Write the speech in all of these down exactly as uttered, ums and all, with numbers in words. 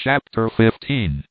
Chapter fifteen.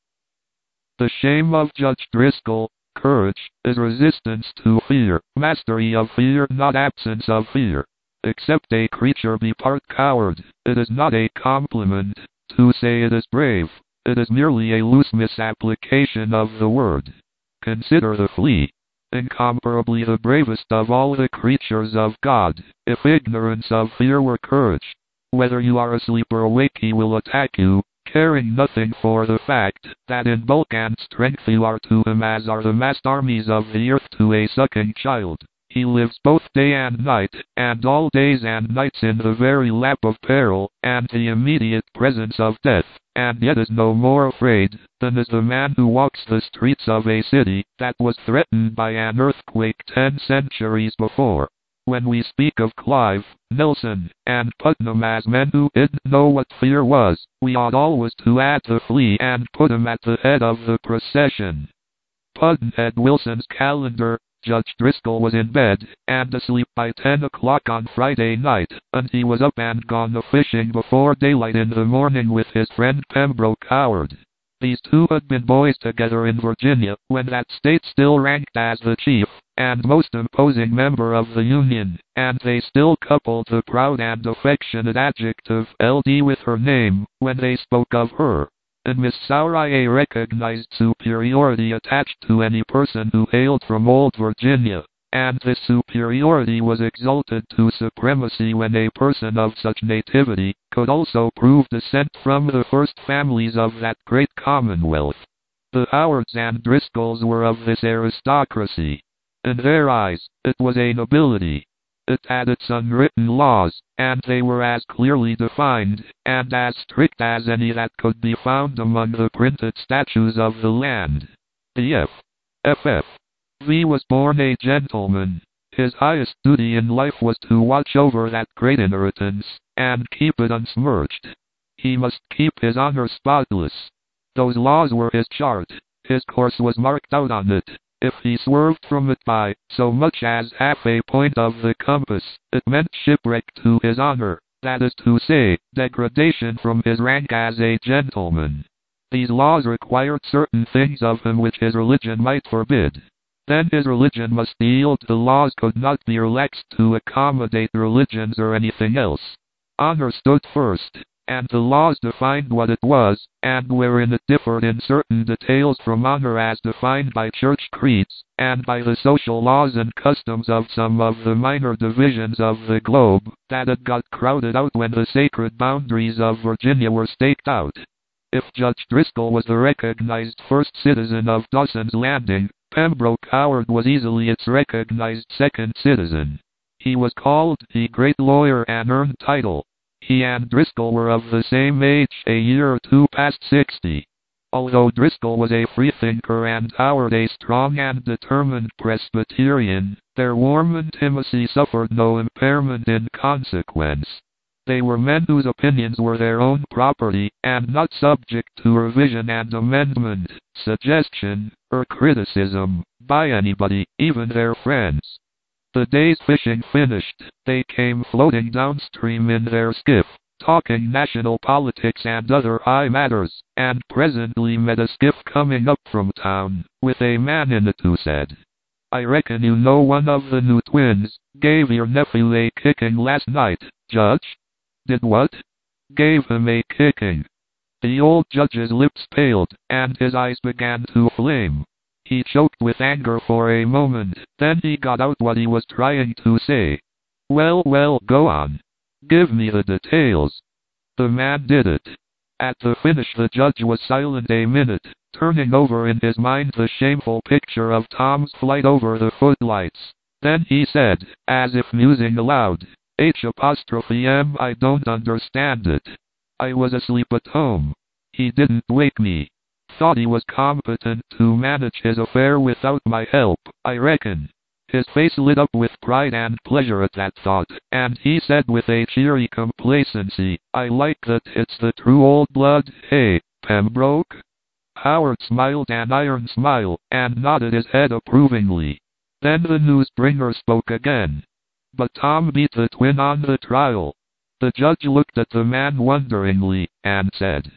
The shame of Judge Driscoll. Courage is resistance to fear, mastery of fear, not absence of fear. Except a creature be part coward, it is not a compliment to say it is brave. It is merely a loose misapplication of the word. Consider the flea, incomparably the bravest of all the creatures of God. If ignorance of fear were courage, whether you are asleep or awake he will attack you, caring nothing for the fact that in bulk and strength you are to him as are the massed armies of the earth to a sucking child. He lives both day and night, and all days and nights in the very lap of peril, and the immediate presence of death, and yet is no more afraid than is the man who walks the streets of a city that was threatened by an earthquake ten centuries before. When we speak of Clive, Nelson, and Putnam as men who didn't know what fear was, we ought always to add the flea and put him at the head of the procession. Pudd'nhead Wilson's calendar. Judge Driscoll was in bed, and asleep by ten o'clock on Friday night, and he was up and gone a-fishing before daylight in the morning with his friend Pembroke Howard. These two had been boys together in Virginia, when that state still ranked as the chief and most imposing member of the Union, and they still coupled the proud and affectionate adjective L D with her name, when they spoke of her. In Miss Saurai a recognized superiority attached to any person who hailed from old Virginia, and this superiority was exalted to supremacy when a person of such nativity could also prove descent from the first families of that great commonwealth. The Howards and Driscolls were of this aristocracy. In their eyes, it was a nobility. It had its unwritten laws, and they were as clearly defined, and as strict as any that could be found among the printed statutes of the land. The F. F F. V was born a gentleman. His highest duty in life was to watch over that great inheritance, and keep it unsmirched. He must keep his honor spotless. Those laws were his chart. His course was marked out on it. If he swerved from it by so much as half a point of the compass, it meant shipwreck to his honor, that is to say, degradation from his rank as a gentleman. These laws required certain things of him which his religion might forbid. Then his religion must yield. The laws could not be relaxed to accommodate religions or anything else. Honor stood first, and the laws defined what it was, and wherein it differed in certain details from honor as defined by church creeds, and by the social laws and customs of some of the minor divisions of the globe, that it got crowded out when the sacred boundaries of Virginia were staked out. If Judge Driscoll was the recognized first citizen of Dawson's Landing, Pembroke Howard was easily its recognized second citizen. He was called the great lawyer and earned title. He and Driscoll were of the same age, a year or two past sixty. Although Driscoll was a freethinker and Howard a strong and determined Presbyterian, their warm intimacy suffered no impairment in consequence. They were men whose opinions were their own property, and not subject to revision and amendment, suggestion, or criticism, by anybody, even their friends. The day's fishing finished, they came floating downstream in their skiff, talking national politics and other high matters, and presently met a skiff coming up from town, with a man in it who said, "I reckon you know one of the new twins, gave your nephew a kicking last night, Judge?" "Did what?" "Gave him a kicking." The old judge's lips paled, and his eyes began to flame. He choked with anger for a moment, then he got out what he was trying to say. "Well, well, go on. Give me the details." The man did it. At the finish the judge was silent a minute, turning over in his mind the shameful picture of Tom's flight over the footlights. Then he said, as if musing aloud, H apostrophe M I don't understand it. I was asleep at home. He didn't wake me. Thought he was competent to manage his affair without my help, I reckon. His face lit up with pride and pleasure at that thought, and he said with a cheery complacency, "I like that it's the true old blood, hey, Pembroke?" Howard smiled an iron smile, and nodded his head approvingly. Then the newsbringer spoke again. "But Tom beat the twin on the trial." The judge looked at the man wonderingly, and said,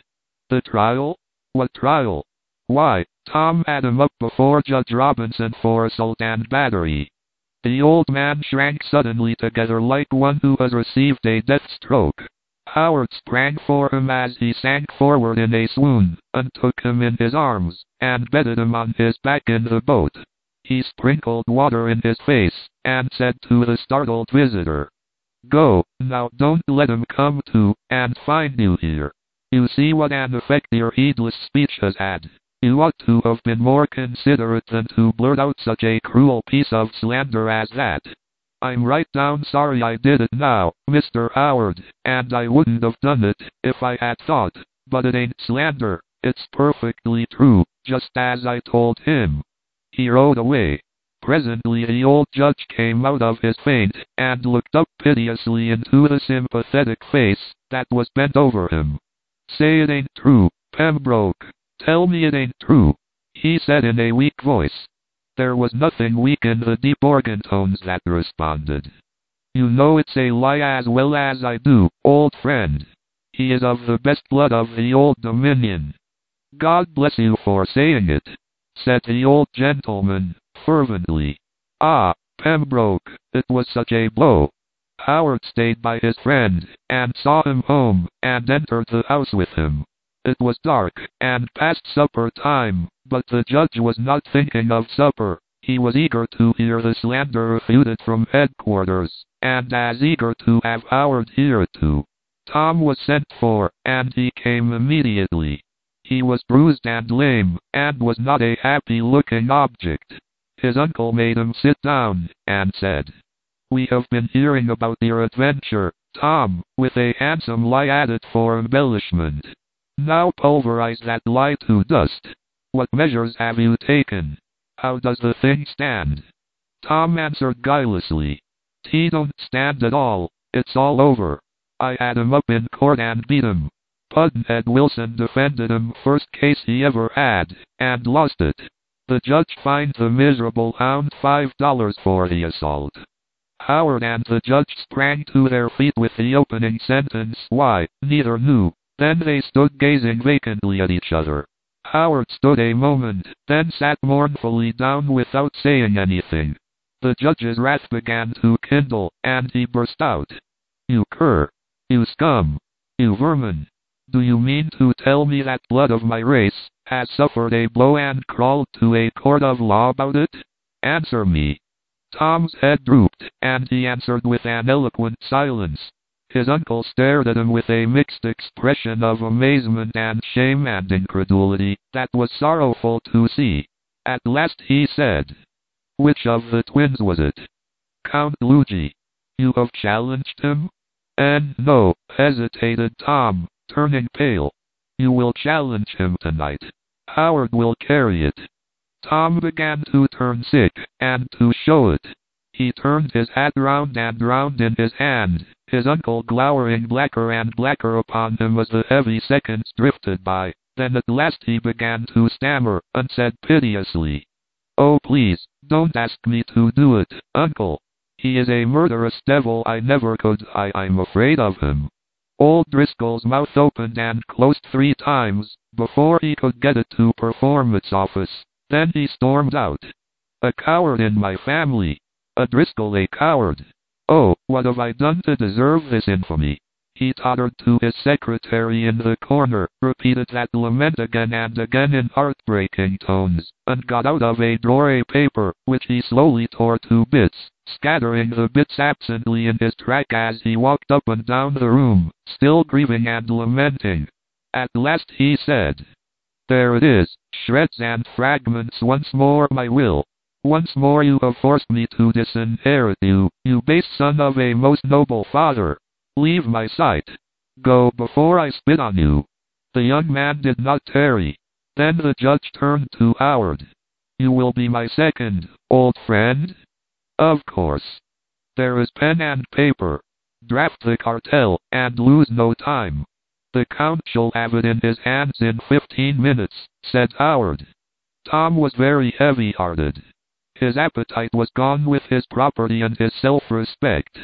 The trial? What trial? Why, Tom had him up before Judge Robinson for assault and battery. The old man shrank suddenly together like one who has received a death stroke. Howard sprang for him as he sank forward in a swoon, and took him in his arms, and bedded him on his back in the boat. He sprinkled water in his face, and said to the startled visitor, "Go, now don't let him come to, and find you here. You see what an effect your heedless speech has had. You ought to have been more considerate than to blurt out such a cruel piece of slander as that. I'm right down sorry I did it now, Mister Howard, and I wouldn't have done it if I had thought, but it ain't slander, it's perfectly true, just as I told him." He rode away. Presently the old judge came out of his faint, and looked up piteously into the sympathetic face that was bent over him. "Say it ain't true, Pembroke. Tell me it ain't true," he said in a weak voice. There was nothing weak in the deep organ tones that responded. "You know it's a lie as well as I do, old friend. He is of the best blood of the Old Dominion." "God bless you for saying it," said the old gentleman, fervently. "Ah, Pembroke, it was such a blow." Howard stayed by his friend, and saw him home, and entered the house with him. It was dark, and past supper time, but the judge was not thinking of supper. He was eager to hear the slander refuted from headquarters, and as eager to have Howard hear it too. Tom was sent for, and he came immediately. He was bruised and lame, and was not a happy-looking object. His uncle made him sit down, and said, "We have been hearing about your adventure, Tom, with a handsome lie added for embellishment. Now pulverize that lie to dust. What measures have you taken? How does the thing stand?" Tom answered guilelessly, "T don't stand at all, it's all over. I had him up in court and beat him. Pudd'nhead Wilson defended him first case he ever had, and lost it. The judge fined the miserable hound five dollars for the assault." Howard and the judge sprang to their feet with the opening sentence. Why, neither knew. Then they stood gazing vacantly at each other. Howard stood a moment, then sat mournfully down without saying anything. The judge's wrath began to kindle, and he burst out, "You cur! You scum! You vermin! Do you mean to tell me that blood of my race has suffered a blow and crawled to a court of law about it? Answer me." Tom's head drooped, and he answered with an eloquent silence. His uncle stared at him with a mixed expression of amazement and shame and incredulity that was sorrowful to see. At last he said, "Which of the twins was it?" "Count Luigi." "You have challenged him?" "And no," hesitated Tom, turning pale. "You will challenge him tonight. Howard will carry it." Tom began to turn sick, and to show it. He turned his hat round and round in his hand, his uncle glowering blacker and blacker upon him as the heavy seconds drifted by. Then at last he began to stammer, and said piteously, "Oh please, don't ask me to do it, uncle. He is a murderous devil. I never could. I, I'm afraid of him." Old Driscoll's mouth opened and closed three times, before he could get it to perform its office. Then he stormed out, "A coward in my family! A Driscoll a coward! Oh, what have I done to deserve this infamy?" He tottered to his secretary in the corner, repeated that lament again and again in heartbreaking tones, and got out of a drawer a paper, which he slowly tore to bits, scattering the bits absently in his track as he walked up and down the room, still grieving and lamenting. At last he said, "There it is, shreds and fragments once more my will. Once more you have forced me to disinherit you, you base son of a most noble father. Leave my sight. Go before I spit on you." The young man did not tarry. Then the judge turned to Howard. "You will be my second, old friend?" "Of course. There is pen and paper. Draft the cartel, and lose no time." "The Count shall have it in his hands in fifteen minutes," said Howard. Tom was very heavy-hearted. His appetite was gone with his property and his self-respect.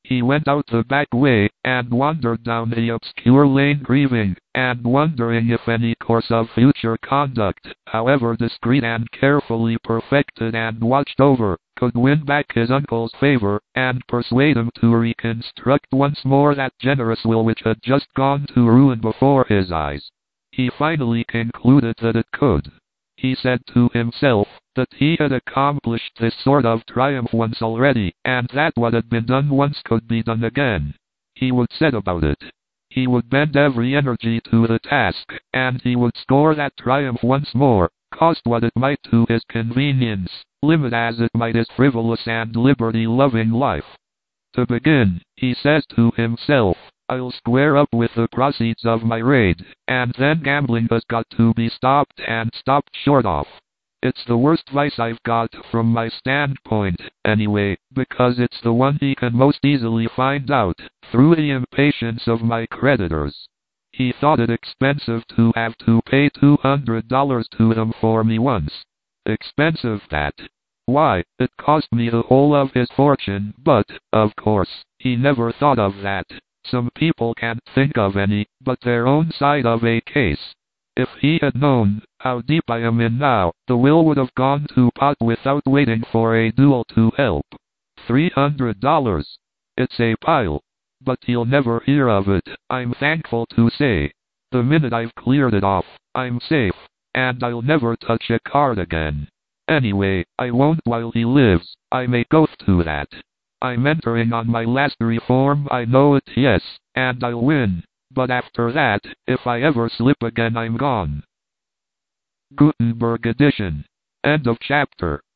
He went out the back way, and wandered down the obscure lane grieving, and wondering if any course of future conduct, however discreet and carefully perfected and watched over, could win back his uncle's favor, and persuade him to reconstruct once more that generous will which had just gone to ruin before his eyes. He finally concluded that it could. He said to himself that he had accomplished this sort of triumph once already, and that what had been done once could be done again. He would set about it. He would bend every energy to the task, and he would score that triumph once more, cost what it might to his convenience, limit as it might his frivolous and liberty-loving life. To begin, he says to himself, I'll square up with the proceeds of my raid, and then gambling has got to be stopped and stopped short of. It's the worst vice I've got from my standpoint, anyway, because it's the one he can most easily find out, through the impatience of my creditors. He thought it expensive to have to pay two hundred dollars to them for me once. Expensive that. Why, it cost me the whole of his fortune, but, of course, he never thought of that. Some people can't think of any, but their own side of a case. If he had known how deep I am in now, the will would have gone to pot without waiting for a duel to help. Three hundred dollars. It's a pile. But he'll never hear of it, I'm thankful to say. The minute I've cleared it off, I'm safe, and I'll never touch a card again. Anyway, I won't while he lives, I make oath to that. I'm entering on my last reform, I know it, yes, and I'll win. But after that, if I ever slip again, I'm gone. Gutenberg edition. End of chapter.